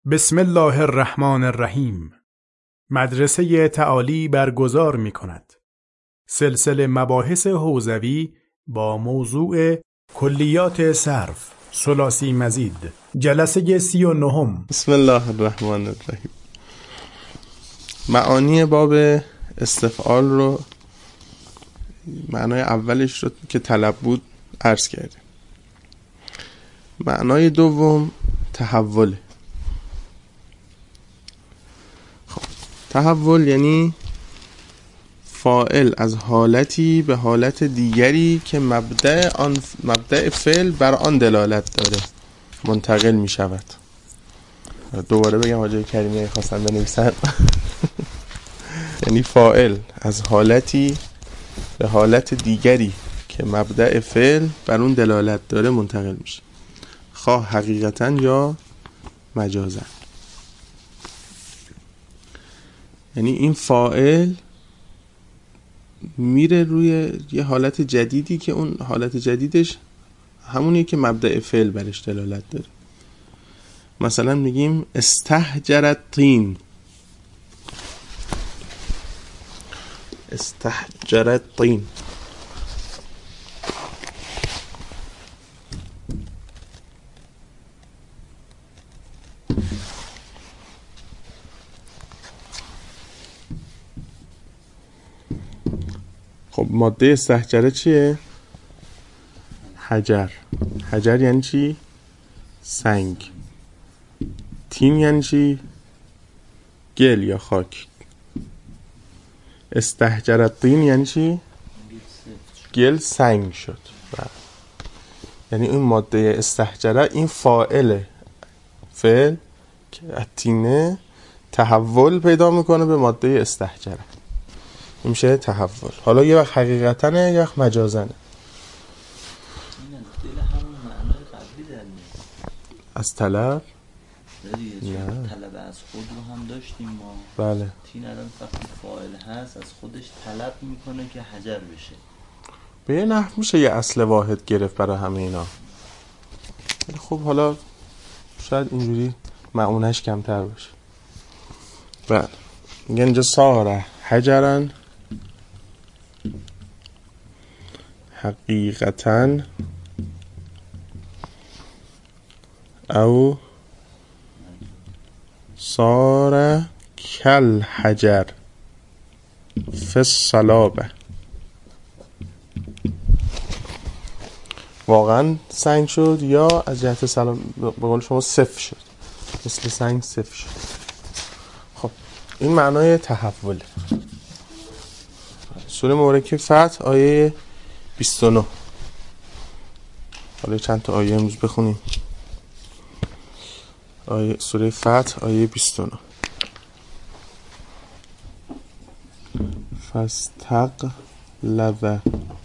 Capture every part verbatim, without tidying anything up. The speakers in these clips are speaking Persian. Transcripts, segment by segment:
بسم الله الرحمن الرحیم. مدرسه تعالی برگزار می کند سلسله مباحث حوزوی با موضوع کلیات صرف ثلاثی مزید، جلسه سی و نهم. بسم الله الرحمن الرحیم. معانی باب استفعال رو، معنای اولش رو که طلب بود عرض کردیم. معنای دوم تحول. خب تحول یعنی فاعل از حالتی به حالت دیگری که مبدأ آن مبدأ فعل بر آن دلالت داره منتقل می شود. دوباره بگم حاجی کریمی خواستن بنویسن. یعنی فاعل از حالتی به حالت دیگری که مبدأ فعل بر اون دلالت داره منتقل میشه، خواه حقیقتا یا مجازا. یعنی این فاعل میره روی یه حالت جدیدی که اون حالت جدیدش همونیه که مبدأ فعل برش دلالت داره. مثلا میگیم استحجرت طین، استحجرت طین. خب ماده استحجره چیه؟ حجر. حجر یعنی چی؟ سنگ. تین یعنی چی؟ گل یا خاک. استحجرت طین یعنی چی؟ گل سنگ شد. یعنی این ماده استحجره این فاعل فعل که اتینه تحول پیدا میکنه به ماده استحجره، این میشه تحول. حالا یه وقت حقیقتنه یه وقت مجازنه. از طلب نه، طلب از خود رو هم داشتیم ما. بله. تین الان وقتی فاعل هست از خودش طلب میکنه که حجر بشه. به یه نحو میشه یه اصل واحد گرفت برای همه اینا. خب حالا شاید اینجوری معونش کمتر باشه. بله. میگن اینجا ساره حجرن حقیقتاً او صار کل حجر فی الصلابه. واقعا سنگ شد یا از جهت سلام به قول شما صفر شد، مثل سنگ صفر شد. خب این معنای تحول. سوره مبارکه فتح آیه بیست و نه. حالا چند تا آیه امروز بخونیم. آیه سوره فتح آیه بیست و نه. فاستغلظ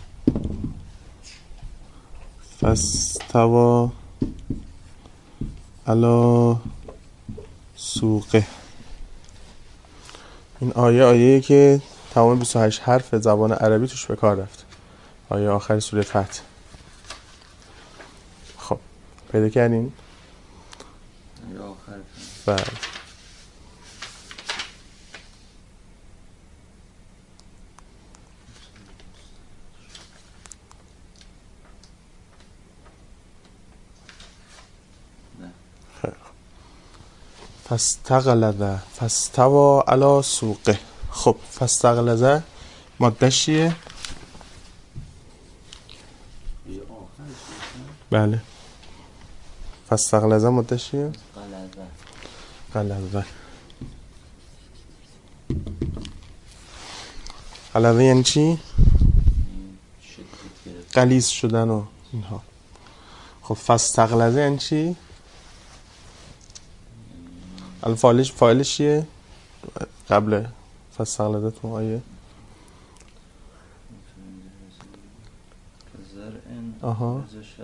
فاستوى علی سوقه. این آیه آیه‌ای که تمام بیست و هشت حرف زبان عربی توش به کار رفت. آیه آخر سوره فتح. خب پیدا کردین؟ آیه آخر. بله. فاستغلظ فاستوى علی سوقه. خب فاستغلظ ماده‌اش چیه؟ بله. فاستغلظ ماده‌اش چیه؟ غلظه. غلظه یعنی چی؟ غلیظ شدن و اینها. خب فاستغلظ یعنی چی؟ الفاعلش فاعلش چیه؟ قبل فاستغلظ تو آیه آها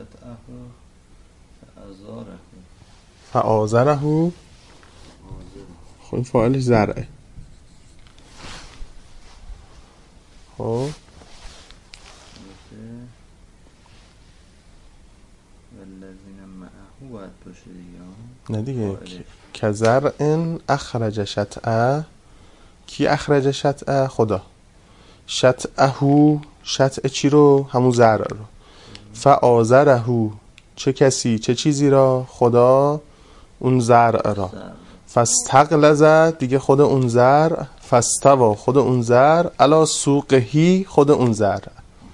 فآزره. خب این فاعلش زرعه. خب والذین معه باید باشه دیگه. نه دیگه کزرع اخرج شطأه. کی اخرج شطأه؟ خدا. شطأه، شطأ چی رو؟ همون زرع رو. فآزره، چه کسی چه چیزی را؟ خدا اون زرع را. فاستغلظ، دیگه خود اون زرع. فاستوی، خود اون زرع. علی سوقهی، خود اون زرع.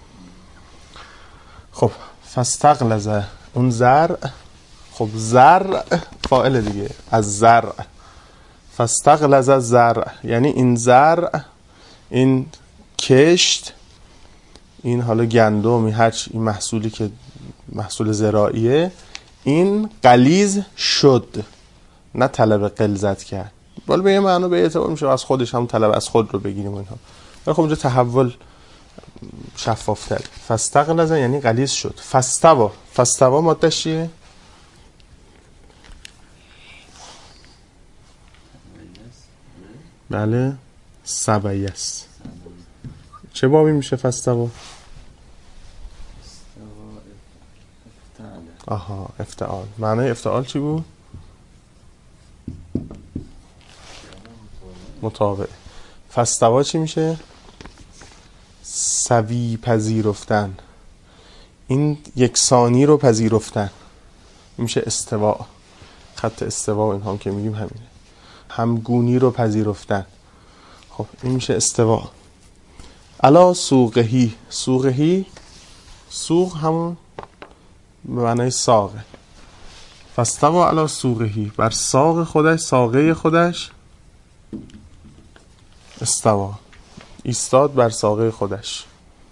خب فاستغلظ اون زرع. خب زرع فاعل دیگه از زرع. فاستغلظ الزرع یعنی این زرع، این کشت، این حالا گندمی، هر چی این محصولی که محصول زراعیه، این غلیظ شد، نه طلب غلظت کرد. ولی به یه معنی به اعتبار میشه از خودش هم طلب از خود رو بگیریم اینها. ولی خب اونجا تحول شفافتر. فاستغلظ یعنی غلیظ شد. فاستوی، فاستوی ماده‌اش چیه؟ بله سبعی است. چه بابی میشه فاستوی؟ آها افتعال. معنی افتعال چی بود؟ مطابق. فاستوی چی میشه؟ سوی پذیرفتن، این یکسانی رو پذیرفتن، این میشه استوا. خط استوا این هم که میگیم همینه، همگونی رو پذیرفتن. خب این میشه استوا. علا سوقهی، سوقهی سوق همون به معنی ساقه. فاستوا علا سوقهی، بر ساق خودش، ساقه خودش استوا، ایستاد بر ساقه خودش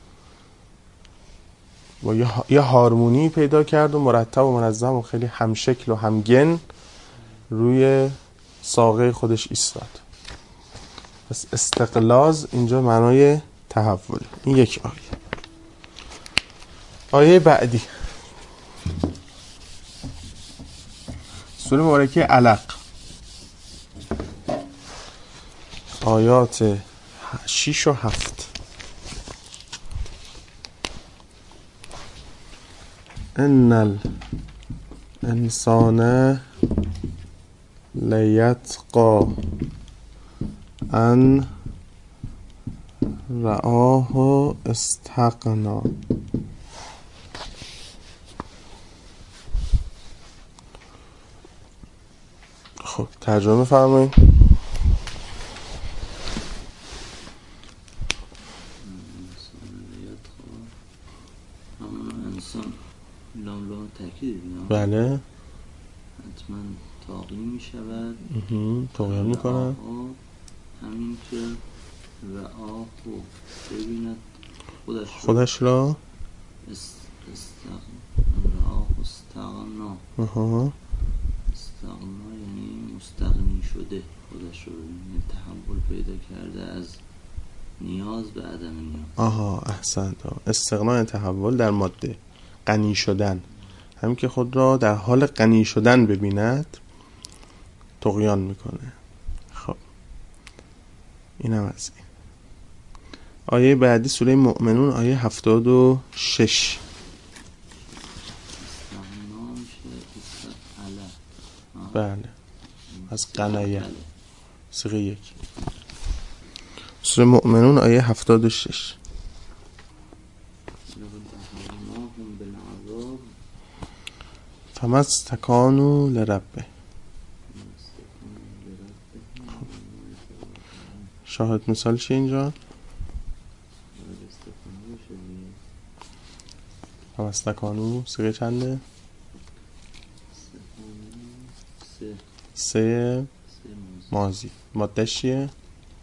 و یه هارمونی پیدا کرد و مرتب و منظم و خیلی همشکل و همگن روی ساقه خودش ایستاد. پس استقلاز اینجا معنای تحول. این یک آیه. آیه بعدی سوره مبارکه علق، آیات شیش و هفت. ان الانسان لیطغی ان رآه استغنا. خب ترجمه فرمایید. انسان لام لام تاکید میاد. بله. حتما طاغی میشود، طغیان میکنه. همین که رآه ببیند خودش را، خودش را استغنا. رآه استغنا. آها. استغنا یعنی مستغنی شده، خودش رو یعنی تحول پیدا کرده از نیاز به عدم نیاز. آها احسنت. استغنا تحول در ماده، غنی شدن، همین که خود را در حال غنی شدن ببیند طغیان میکنه. خب اینم از این. آیه بعدی سوره مؤمنون، آیه هفتاد و شش. بله از قنایه، صیغه یک. سوره مؤمنون آیه هفتاد و شش. فما استکانوا لربه. شاهد مثال چیه اینجا؟ فما استکانوا صیغه چنده؟ سه ماضی. ماده‌اش چیه؟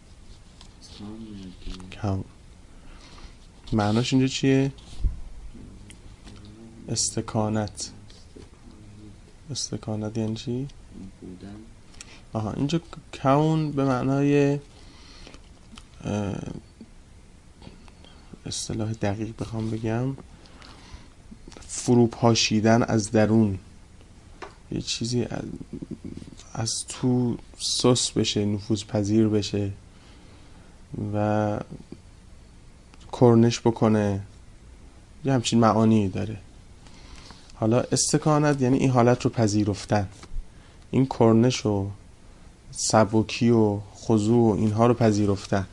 کم. معناش اینجا چیه؟ استکانت. استکانت یعنی چی؟ آها اینجا کون به معنای اصطلاح دقیق بخوام بگم فروپاشیدن از درون، یه چیزی از, از تو سوس بشه، نفوذ پذیر بشه و کرنش بکنه، یه همچین معانی داره. حالا استکانت یعنی این حالت رو پذیرفتن، این کرنش و سبکی و خضوع و اینها رو پذیرفتن.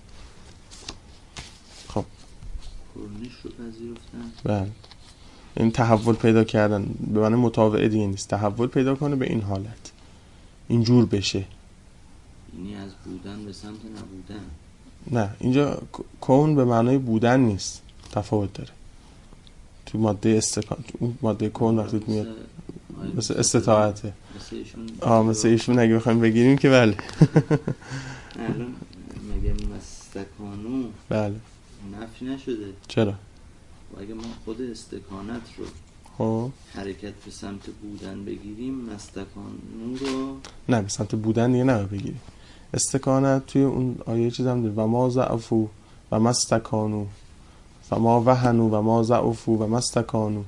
خب کرنش رو پذیرفتن. بله، این تحول پیدا کردن به معنی مطاوعه دیگه نیست، تحول پیدا کنه به این حالت، اینجور بشه. یعنی از بودن به سمت نبودن. نه، اینجا کون به معنای بودن نیست، تفاوت داره. تو ماده استکان، اون ماده کون وقتی میاد مثل استطاعته، مثل ایشون. آه مثل ایشون اگه بخوایم بگیریم که بله. الان مگه مستکانو بله نفی نشده؟ چرا؟ و اگه ما خود استکانت رو خب حرکت به سمت بودن بگیریم، مستکانو رو نه به سمت بودن دیگه نه بگیریم. استکانت توی اون آیه چیز هم داره، و ما ضعفو و مستکانو فما وهنوا و ما ضعفوا و مستکانو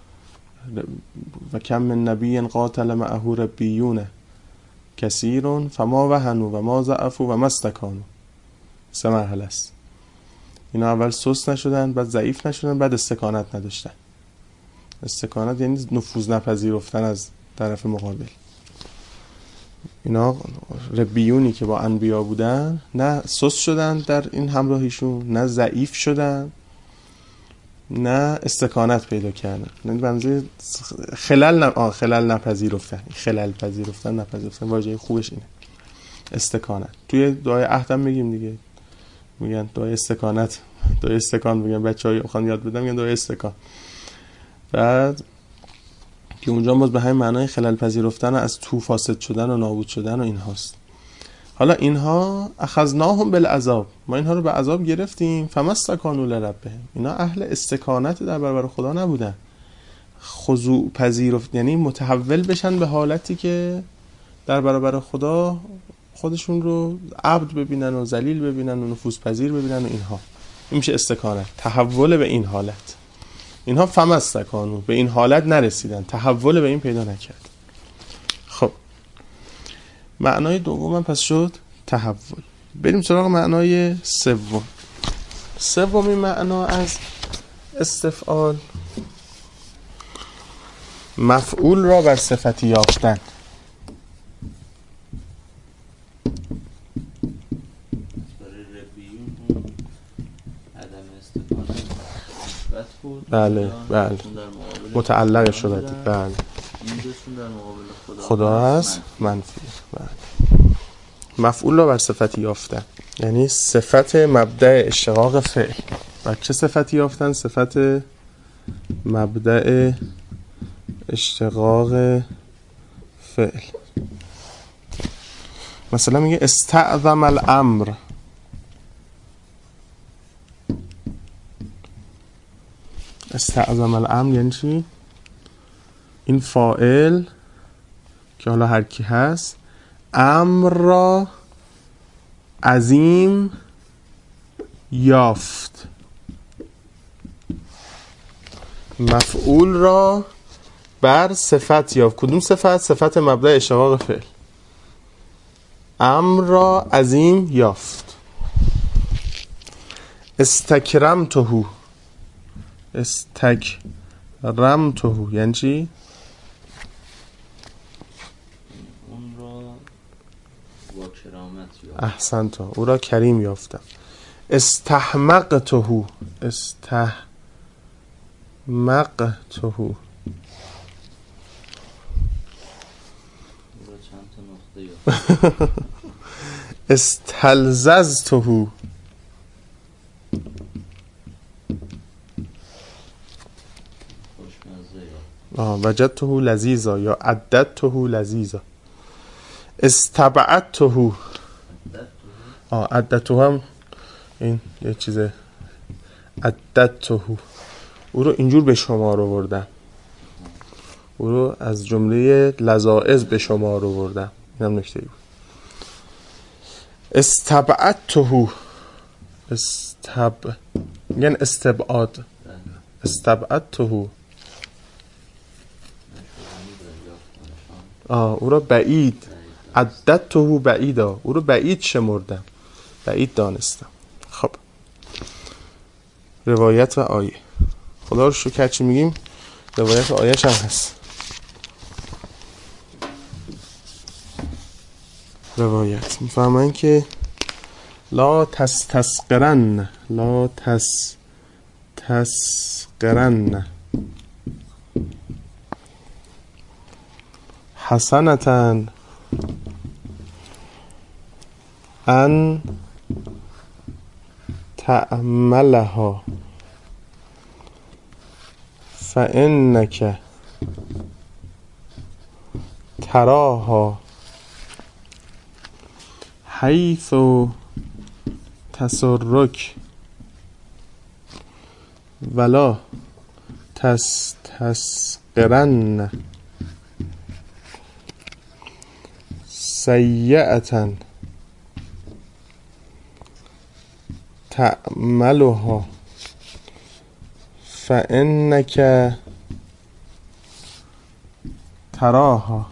و کم من نبی قاتل معه ربیون کثیر فما وهنوا و ما ضعفوا و مستکانو. سه مرحله است. اینا اول سست نشدن، بعد ضعیف نشدن، بعد استکانت نداشتن. استکانت یعنی نفوذ نپذیرفتن از طرف مقابل. اینا ربیونی که با انبیا بودن نه سست شدن در این همراهیشون، نه ضعیف شدن، نه استکانت پیدا کردن. یعنی بنظر خلل نه آه خلل نپذیرفتن، خلل پذیرفتن نپذیرفتن واژه خوبش اینه. استکانت توی دعای عهد هم میگیم دیگه، میگن دعای استکانت، دعای استکان میگن بچه‌ها میخوان یاد بدم، میگن دعای استکان. بعد که اونجا باز به همین معنای خلل پذیرفتن از تو فاسد شدن و نابود شدن و این هاست. حالا اینها اخذناهم بالعذاب، ما اینها رو به عذاب گرفتیم، فمستکانوا لربهم، اینا اهل استکانت در برابر خدا نبودن، خضوع پذیرفت یعنی متحول بشن به حالتی که در برابر خدا خودشون رو عبد ببینن و ذلیل ببینن و نفوذ پذیر ببینن و اینها. این میشه استکانت، تحول به این حالت. اینها فمستکانوا، به این حالت نرسیدن، تحول به این پیدا نکرد. خب معنای دوم پس شد تحول. بریم سراغ معنای سوم. سومین معنا از استفعال، مفعول را بر صفتی یافتن. بله بله متعلق شده بله خدا هست منفی. بله مفعول را بر صفتی یافتن یعنی صفت مبدأ اشتقاق فعل. و چه صفتی یافتن؟ صفت مبدأ اشتقاق فعل. مثلا میگه استعظم الامر، استعظم الامر یعنی چی؟ این فاعل که حالا هر کی هست امر را عظیم یافت، مفعول را بر صفت یافت. کدوم صفت؟ صفت مبدأ اشتقاق فعل. امر را عظیم یافت. استکرمته، استکرمته یعنی چی؟ اون را با کرامت یافت. احسنت، او را کریم یافتم. استحمقته، استحمقته استلززته، آه وجدته لذیذا یا عددته لذیذا. استبعدته، آه عددته هم این یه چیزه، عددته او رو اینجور به شمار آوردم، او رو از جمله لذائذ به شمار آوردم. اینم نکته بود. استبعدته، استب یعنی استبعاد، استبعدته آه او را بعید، عددته بعیدا، او را بعید شمردم، بعید دانستم. خب روایت و آیه، خدا رو شکر چی میگیم روایت و آیه هم هست. روایت میفهمن که لا تستسقرن لا تس تسقرن حسنتن ان تعملها فإنك تراها حيث تسرك ولا تستسقرن سيئة تعملها فإنك تراها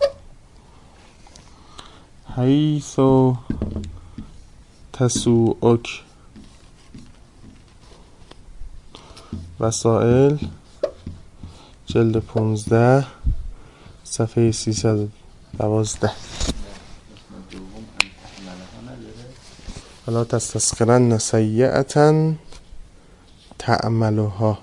حيث تسوءك. وسائل جلد پونزده صفحه سیصد و دوازده. ولا تستسقرن سیئة تعملها.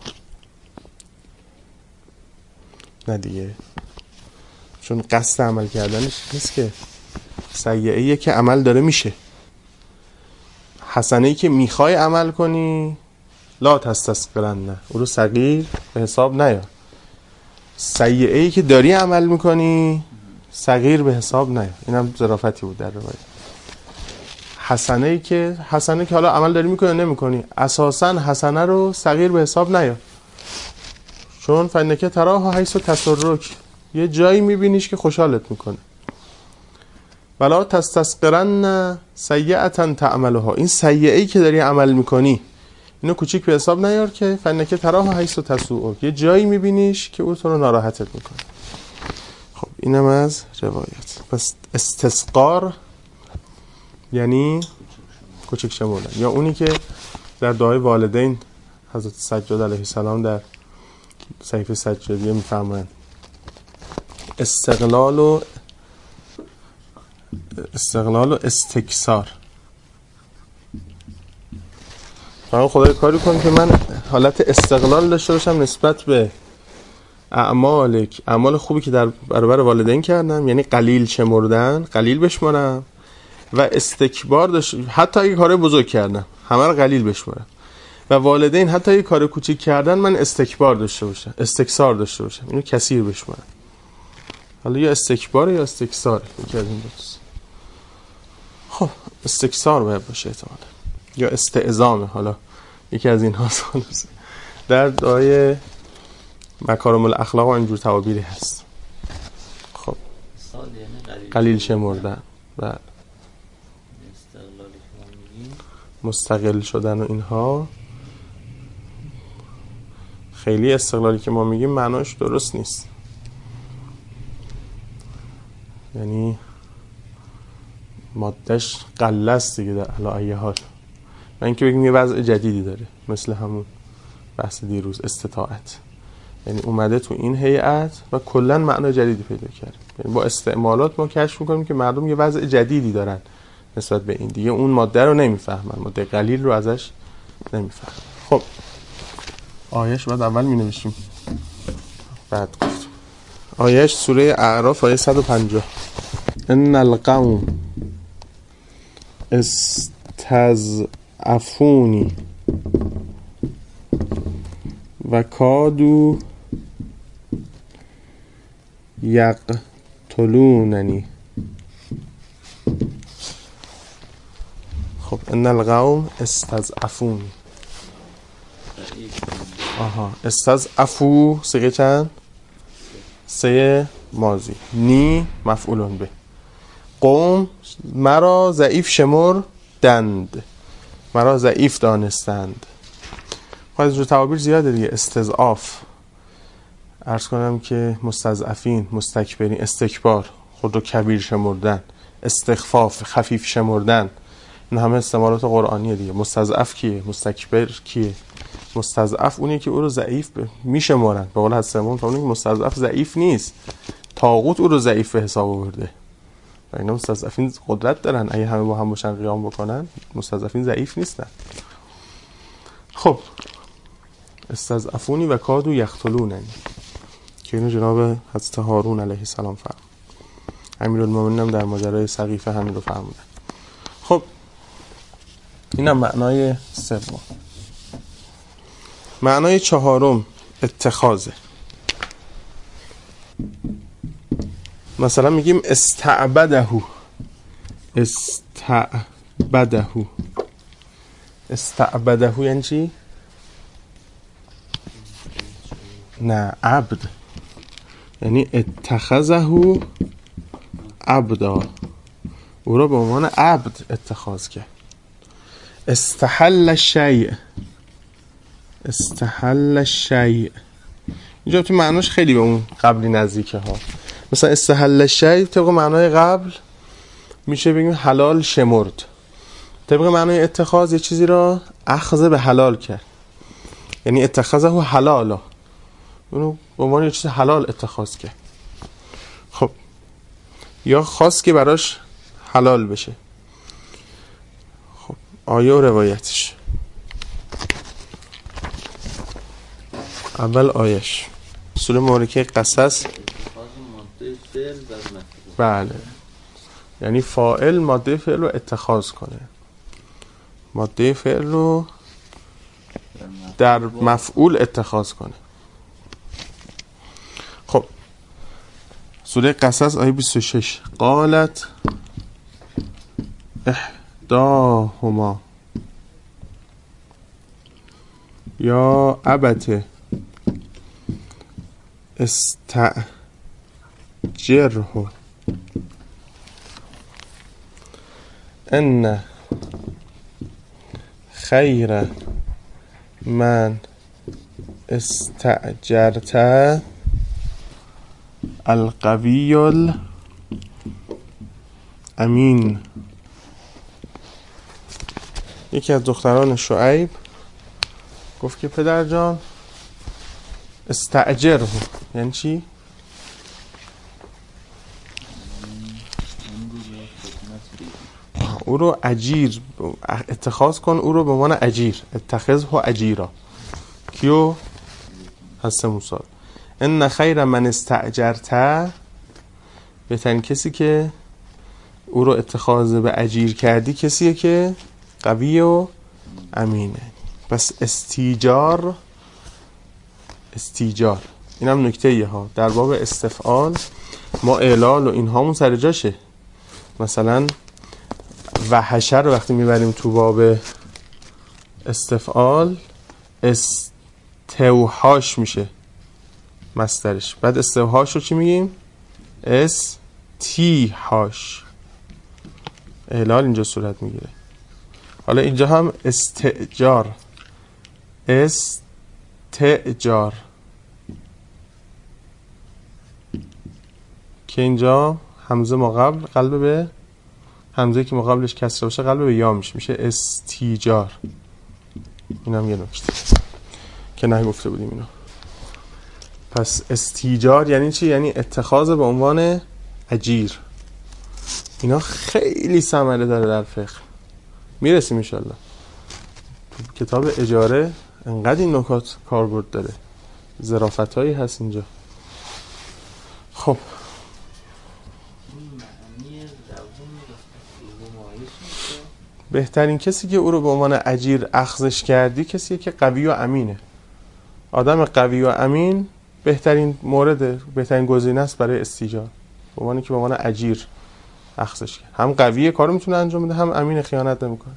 نه دیگه، چون قصد عمل کردنش نیست که، سیئه‌ایه که عمل داره میشه. حسنه‌ای که میخوای عمل کنی لا تستسقرن، نه او رو صغیر به حساب نیار. سیئه‌ای که داری عمل میکنی صغیر به حساب نیار. اینم ظرافتی بود در روایت. حسنه‌ای که حسنه که حالا عمل داری میکنی نمیکنی، اساساً حسنه رو صغیر به حساب نیار، چون فنکه تراها حیث تسرک، یه جایی میبینیش که خوشحالت میکنه. ولا تستسقرن سیئة تعملها، این سیئه‌ای که داری عمل میکنی اینو کوچیک به حساب نیار که فنکه تراها حیث تسوءک، یه جایی میبینیش که او تو رو ناراحتت میکنه. خب اینم از روایت. پس استسقار یعنی کوچک شمردن، یا اونی که در دعای والدین حضرت سجاد علیه السلام در صحیفه سجادیه میفرمایند استقلال و استقلال و استکثار. فهم خدای کاری کن که من حالت استقلال داشته باشم نسبت به اعمال اعمال خوبی که در برابر والدین کردم، یعنی قلیل شمردن، قلیل بشمارم، و استکبار داشت حتی اگه کار بزرگ کردم همه رو قلیل بشمارم، و والدین حتی اگه کار کوچیک کردن من استکبار داشته باشم، استکثار داشته باشم، اینو کثیر بشمارم. حالا یا استکبار یا استکثار، یکی از این دو تا. خب استکثار باید باشه احتمالاً، یا استعظام، حالا یکی از این ها. در دعای مکارم الاخلاق و اینجور تعابیری هست. خب قلیل شمردن و مستقل شدن و اینها، خیلی استقلالی که ما میگیم معناش درست نیست. یعنی مادهش قله است دیگه در علی حال، و اینکه بگیم یه وضع جدیدی داره، مثل همون بحث دیروز استطاعت، یعنی اومده تو این هیئت و کلا معنای جدیدی پیدا کرد. یعنی با استعمالات ما کشف میکنیم که مردم یه وضع جدیدی دارن نسبت به این، دیگه اون ماده رو نمیفهمن، ماده قلیل رو ازش نمیفهمن. خب آیهش بعد اول می نوشیم بعد گفتیم. آیهش سوره اعراف آیه صد و پنجاه. ان القوم استضعفونی و کادوا یقتلوننی. خب ان القوم استضعفونی، آها استضعفو سیغه چند؟ سه ماضی، نی مفعولون به. قوم مرا ضعیف شمردند، مرا ضعیف دانستند. خواهد جو تعابیر زیاده دیگه. استضعاف، عرض کنم که مستضعفین، مستکبرین، استکبار، خود رو کبیر شمردن، استخفاف، خفیف شمردن، این همه استعمالات قرآنیه دیگه. مستضعف کیه؟ مستکبر کیه؟ مستضعف اونیه که او رو ضعیف میشمارن. به قول حضرت امام فرمودن که مستضعف ضعیف نیست، طاغوت او رو ضعیف به حساب آورده. و اینا مستضعفین قدرت دارن، اگه همه با هم باشن قیام بکنن مستضعفین ضعیف نیستن. خب استضعفونی و کادو یقتلوننی که اینو جناب حضرت هارون علیه السلام فرمود. امیرالمومنین هم در ماجرای سقیفه همین رو فرمودن. خب اینم معنای سوم. معنای چهارم اتخاذه. مثلا میگیم استعبده، استعبده استعبده یعنی چی؟ نه عبد، یعنی اتخذه عبدا، او را به عنوان عبد اتخاذ کرد. استحل شیء، استحل شیء اینجا تو معناش خیلی به اون قبلی نزدیکه ها. مثلا استحل شیء طبق معنای قبل میشه بگیم حلال شمرد، طبق معنای اتخاذ یه چیزی را اخذ به حلال کرد، یعنی اتخذه حلالا، اونو به عنوان یه چیز حلال اتخاذ کرد. خب یا خواست که براش حلال بشه. خب آیه و روایتش. اول آیش سوره مبارکه قصص. بله، یعنی فاعل ماده فعل رو اتخاذ کنه، ماده فعل رو در مفعول اتخاذ کنه. خب سوره قصص آیه بیست و شش. قالت احداهما یا ابت استأجره ان خیر من استأجرت القوی الامین. یکی از دختران شعیب گفت که پدر جان استأجره یعنی چی؟ او رو اجیر اتخاذ کن، او رو به عنوان اجیر. اتخذه اجیرا. کیو؟ حضرت موسی. ان خیر من استأجرت، بهترین کسی که او رو اتخاذ به اجیر کردی کسیه که قوی و امینه. پس استیجار، استیجار این هم نکته یه ها در باب استفعال ما اعلال و اینهامون سر جاشه. مثلا وحشه رو وقتی میبریم تو باب استفعال استوحاش میشه مصدرش، بعد استوحاش رو چی میگیم؟ استیحاش. اعلال اینجا صورت میگیره. حالا اینجا هم استئجار، استئجار که اینجا همزه ما قبل قلب به همزه که ما قبلش کسره باشه قلب به یا میشه، میشه استیجار. این هم یه نکته که نگفته بودیم اینو. پس استیجار یعنی چی؟ یعنی اتخاذ به عنوان اجیر. اینا خیلی ثمره داره در فقه، میرسیم انشالله. کتاب اجاره انقدر این نکات کاربرد داره، ظرافت هایی هست اینجا. خب بهترین کسی که او رو به عنوان اجیر اخذش کردی کسیه که قوی و امینه. آدم قوی و امین بهترین مورد، بهترین گزینه است برای استیجار، به عنوانی که به عنوان اجیر اخذش کرد. هم قویه کارو میتونه انجام بده، هم امین خیانت نمیکنه.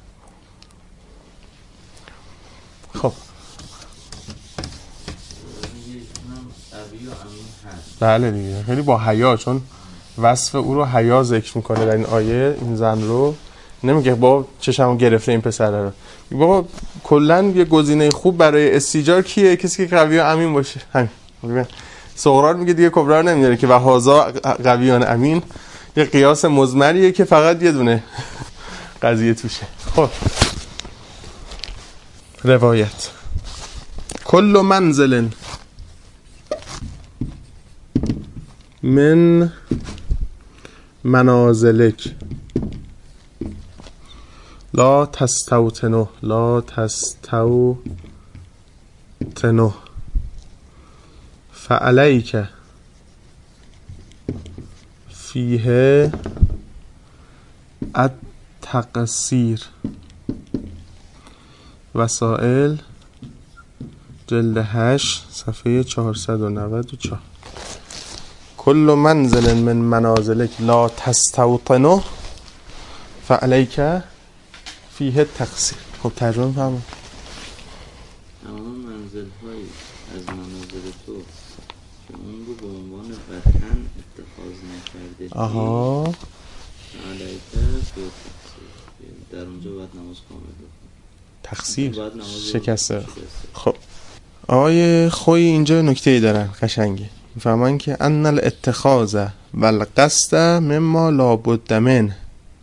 خب بله دیگه، خیلی با حیا، چون وصف او رو حیا ذکر میکنه در این آیه. این زن رو نمیگه با چشمو گرفته این پسره رو، بابا کلن یه گزینه خوب برای استیجار کیه؟ کسی که قوی و امین باشه. همین سغرار میگه دیگه کبرا نمیاره که وهذا قویان امین یه قیاس مزمریه که فقط یه دونه قضیه توشه. خب روایت کل منزل من منازلک لا تستوطنه لا تستوطنه فعلیک فیه التقصیر وسائل جلد هشت صفحه چهارصد و نود و چهار. کل منزل من منازلک لا تستوطنه فعلیک فیه التقصیر. خب ترجمه فهمون. تمام منزل هایی از منازل تو که اون رو به عنوان وطن اتخاذ نکرده آها علیه فیه التقصیر، در اونجا باید نماز کامل بخونی. تقصیر شکسته. خب آقای خوی اینجا نکته ای دارن قشنگه، میفهمن که ان الاتخاذ والقصد مما لابد منه.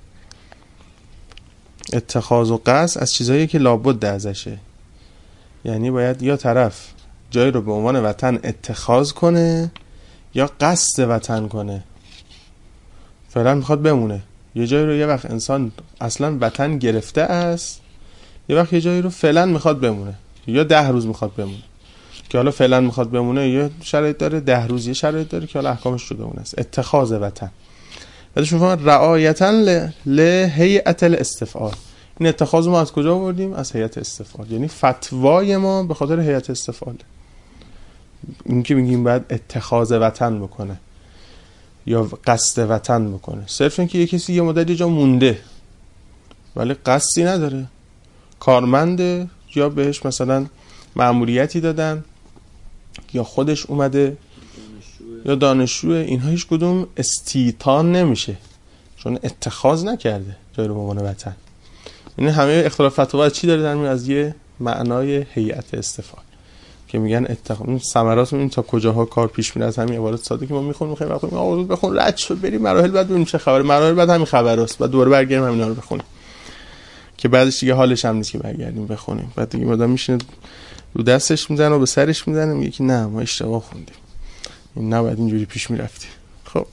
اتخاذ و قصد از چیزایی که لابد ازشه، یعنی باید یا طرف جایی رو به عنوان وطن اتخاذ کنه یا قصد وطن کنه. فعلا میخواد بمونه یه جایی رو، یه وقت انسان اصلا وطن گرفته است، یه وقت یه جایی رو فعلا میخواد بمونه، یا ده روز میخواد بمونه که حالا فعلا میخواد بمونه، یه شرایط داره ده روز، یه شرایط داره که حالا احکامش رو بمونه است. اتخاذ وطن بعدش میفهمن رعایتا لهیئت الاستفعال. این اتخاذ ما از کجا آوردیم؟ از هیئت استفعال، یعنی فتوای ما به خاطر هیئت استفعال. این که میگیم باید اتخاذ وطن بکنه یا قصد وطن بکنه، صرف این که یه کسی یه مدت یه جا مونده ولی قصدی نداره، کارمنده یا بهش مثلا مأموریتی دادن یا خودش اومده یا دانشجوه، اینها هیچ کدوم استیطان نمیشه چون اتخاذ نکرده جای رو به عنوان وطن. این همه اختلاف فتوا چی داره؟ در از یه معنای هیئت استفعال که میگن اتخاذ. این ثمرات این تا کجاها کار پیش میره از همین عبارت ساده که ما میخونیم خیلی وقتا میگم آقا بخون رد شد بریم مراحل بعد ببینیم چه خبره، مراحل بعد همین خبراست، بعد دوباره برگردیم همینا رو بخونیم که بعدش دیگه حالش هم نیست که برگردیم بخونیم. بعد دیگه آدم میشینه رو دستش میزنه و به سرش میزنه میگه که نه ما اشتباه خوندیم، این نباید اینجوری پیش میرفتی. خب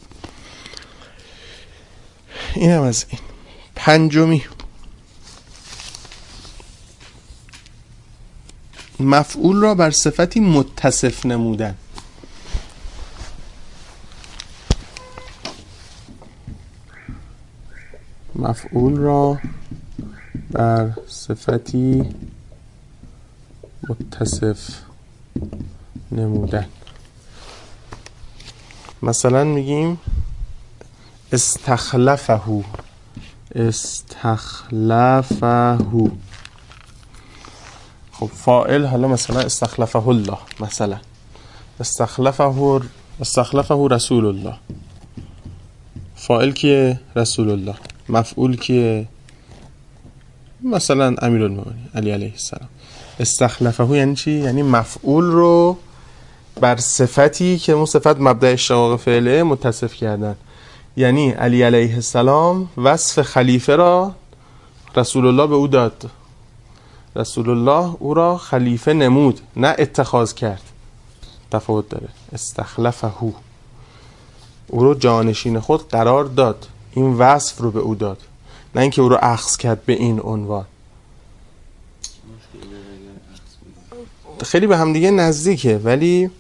اینم از این. پنجمی مفعول را بر صفتی متصف نمودن. مفعول را بر صفتی متصف نمودن. مثلا میگیم استخلفه استخلفه. خب فاعل حالا مثلا استخلفه الله، مثلا استخلفه استخلفه رسول الله. فاعل کیه؟ رسول الله. مفعول کیه؟ مثلا امیرالمومنین علی علیه السلام. استخلفه یعنی چی؟ یعنی مفعول رو بر صفتی که اون صفت مبدأ اشتقاق فعله متصف کردن. یعنی علی علیه السلام وصف خلیفه را رسول الله به او داد، رسول الله او را خلیفه نمود، نه اتخاذ کرد. تفاوت داره. استخلفه او رو جانشین خود قرار داد، این وصف رو به او داد، نه اینکه او رو اخذ کرد به این عنوان. خیلی به هم دیگه نزدیکه ولی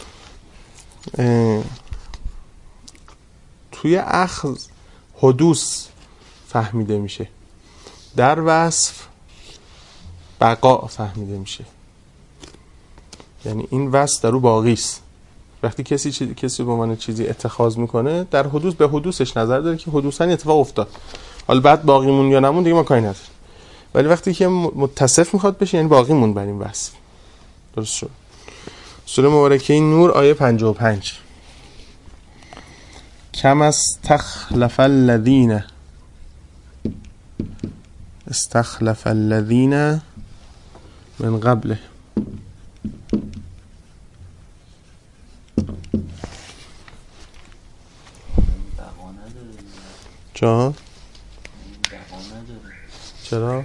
توی اخذ حدوث فهمیده میشه، در وصف بقا فهمیده میشه. یعنی این وصف در او باقی است. وقتی کسی چیزی کسی به عنوان چیزی اتخاذ میکنه در حدوث به حدوثش نظر داره که حدوثاً اتفاق افتاد، حالا بعد باقی مون یا نمون دیگه ما کاری نداریم. ولی وقتی که متصف میخواد بشه یعنی باقی مون بر این وصف. درست شد. سوره مبارکه نور آیه پنجاه و پنج. کم استخلف الذین استخلف الذین من قبله. چرا؟ چرا؟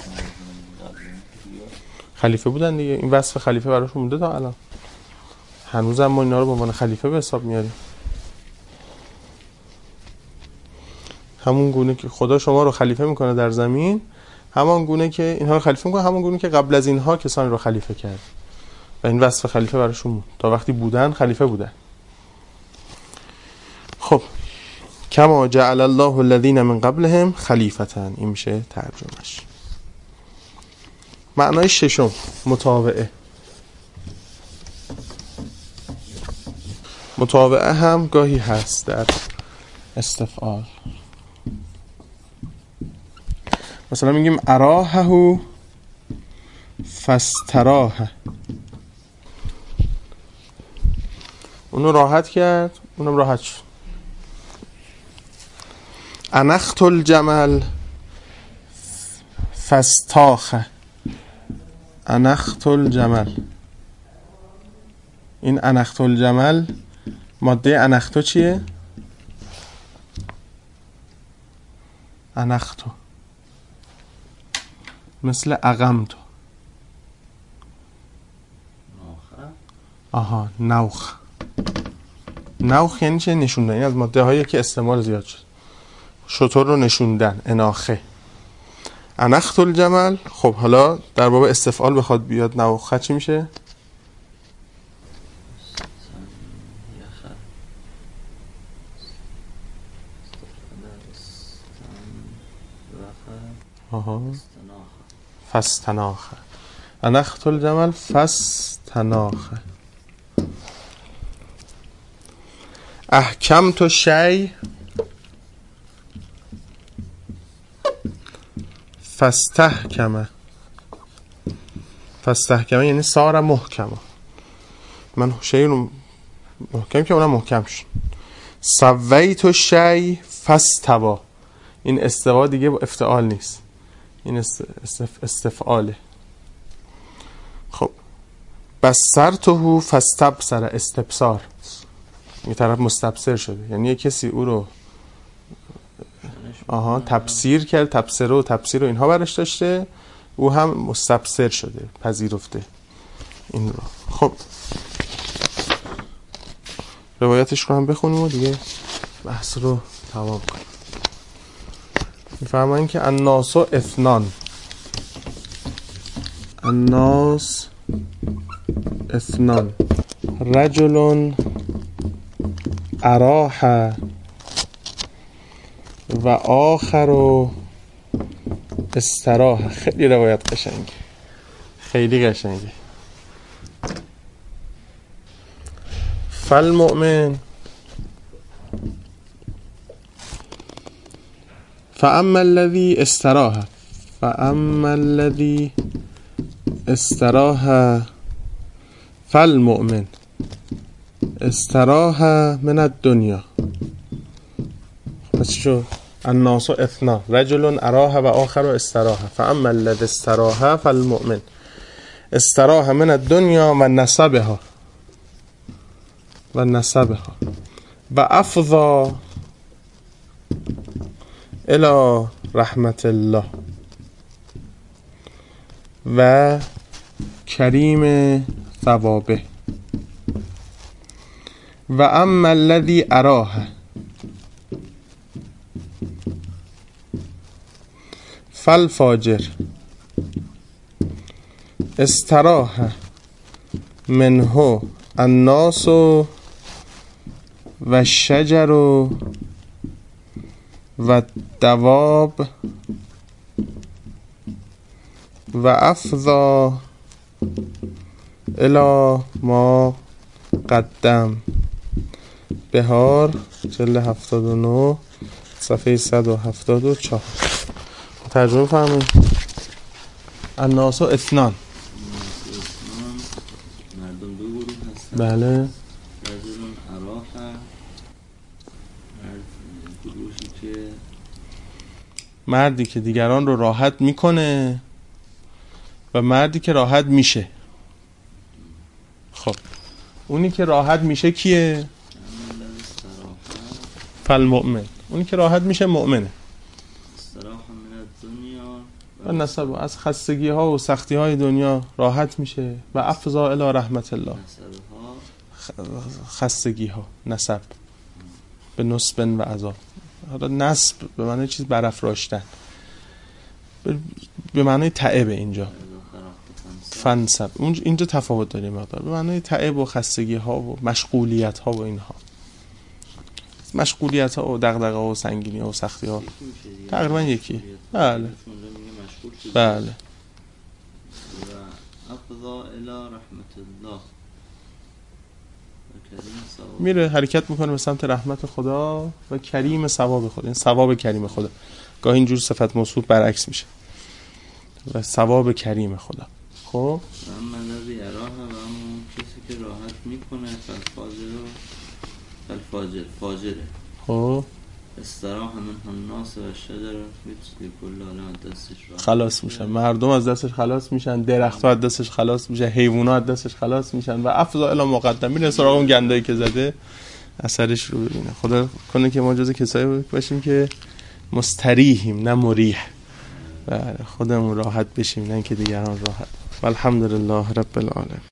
خلیفه بودن دیگه، این وصف خلیفه براشون مونده تا الان. هنوز هم ما اینا رو به عنوان خلیفه به حساب میاریم. همون گونه که خدا شما رو خلیفه میکنه در زمین، همان گونه که اینها رو خلیفه میکنه، همون گونه که قبل از اینها کسانی رو خلیفه کرد و این وصف خلیفه براشون بود. تا وقتی بودن خلیفه بودن. خب کما جعل الله الذین من قبلهم خلیفتن، این میشه ترجمهش. معنای ششم متابعه. متابعه هم گاهی هست در استفعال. مثلا میگیم اراهه فاستراح، اونو راحت کرد اونم راحت شد. انخت الجمل فاستاخ، انخت الجمل، این انخت الجمل ماده انختو چیه؟ انختو مثل اقمتو. آها نوخ. نوخ یعنی چه؟ نشوندن. این از ماده هایی که استعمال زیاد شد. شتر رو نشوندن، اناخه. انخت الجمل. خب حالا در باب استفعال بخواد بیاد نوخه چی میشه؟ آها فاستناخ. انخت الجمل فاستناخ. احکمت الشیء فاستحکمه. فاستحکمه یعنی صار محکمه، من شیء رو محکم که اونم محکم شد. سویت الشیء فاستوى، این استوا دیگه افتعال نیست، این استف... استفعاله. خب بصرته فاستبصر، استبصار، یه طرف مستبصر شده، یعنی یه کسی او رو آها تفسیر کرد، تفسیر و تفسیر و اینها برش داشته، او هم مستبصر شده، پذیرفته این رو. خب روایتش رو هم بخونیم و دیگه بحث رو تمام کنیم. میفهمن که الناس اثنان، الناس اثنان، رجل اراح و آخر استراح. خیلی روایت قشنگه، خیلی قشنگه. فالمؤمن فاما الذي استراح، فاما الذي استراح فالمؤمن استراح من الدنیا. پس شو الناس اثنا، رجل اراح و آخر استراح، فاما الذي استراح فالمؤمن استراح من الدنیا و نسبها و نسبها و افضا الى رحمت الله و کریم ثوابه. و اما الذي اراح فالفاجر استراح منه الناس و الشجر و الدواب و افضا الى ما قدم. بهار جلد هفتاد و نه صفحه صد و هفتاد و چهار. ترجمه فهمید؟ الناس اثنان، مردم دو گروه هستن. بله. رجل اراح، گروهی که مردی که دیگران رو راحت میکنه و مردی که راحت میشه. خب اونی که راحت میشه کیه؟ فالمؤمن، اونی که راحت میشه مؤمنه. و نسب، از خستگی ها و سختی های دنیا راحت میشه. و افضا الی رحمت الله، خستگی ها، نسب به نصب و عذاب، حالا نصب به معنی چیز برافراشتن، به معنی تعب. اینجا فنسب اونجا اینجا تفاوت داریم مقدار، به معنی تعب و خستگی ها و مشغولیت ها و اینها، مشغولیت ها و دغدغه ها و سنگینی ها و سختی ها تقریبا یکی. بله بله. افضا الی رحمت الله، میره حرکت میکنه به سمت رحمت خدا و کریم ثواب خدا. این ثواب کریم خدا گاهی اینجور صفت موصوف برعکس میشه و ثواب کریم خدا. خب اما الذی یراه، و اون کسی که راحت میکنه، فالفاجر فالفاجر فاجره. خب استراح من الناس و الشجر یطلق کل علی دستش خلاص میشن، مردم از دستش خلاص میشن، درخت‌ها از دستش خلاص میشن، حیوانات از دستش خلاص میشن و افضا الی مقدم میره سراغ اون گندایی که زده اثرش رو ببینه. خدا کنه که ما جز کسایی باشیم که مستریحیم نه مریح، و خودمون راحت بشیم نه که دیگران راحت. والحمدلله رب العالمین.